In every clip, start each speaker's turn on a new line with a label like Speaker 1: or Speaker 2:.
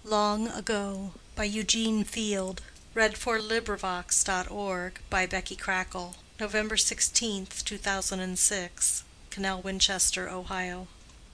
Speaker 1: Long Ago, by Eugene Field. 1900. By Becky Crackle. November 16th, 2006. Canal Winchester, Ohio.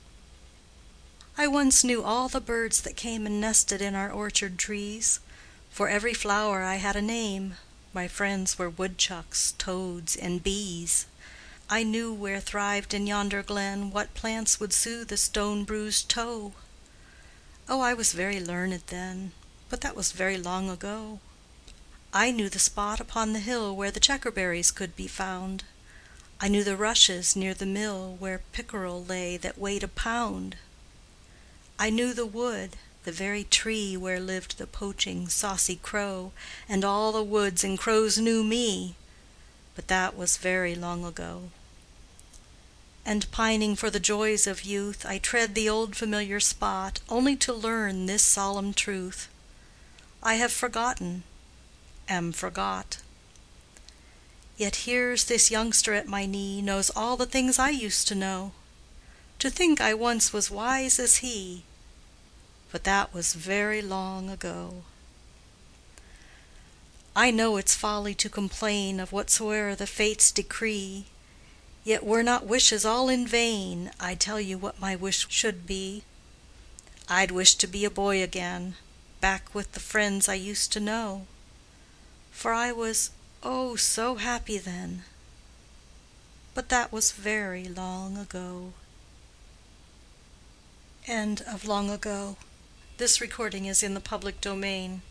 Speaker 1: I once knew all the birds that came and nested in our orchard trees. For every flower I had a name. My friends were woodchucks, toads, and bees. I knew where thrived in yonder glen what plants would soothe a stone-bruised toe. Oh, I was very learned then, but that was very long ago. I knew the spot upon the hill where the checkerberries could be found. I knew the rushes near the mill where pickerel lay that weighed a pound. I knew the wood, the very tree where lived the poaching, saucy crow, and all the woods and crows knew me, but that was very long ago. And pining for the joys of youth, I tread the old familiar spot, only to learn this solemn truth: I have forgotten, am forgot. Yet here's this youngster at my knee knows all the things I used to know. To think I once was wise as he, but that was very long ago. I know it's folly to complain of whatsoe'er the fates decree. Yet were not wishes all in vain, I tell you what my wish should be. I'd wish to be a boy again, back with the friends I used to know. For I was, oh, so happy then. But that was very long ago. End of Long Ago. This recording is in the public domain.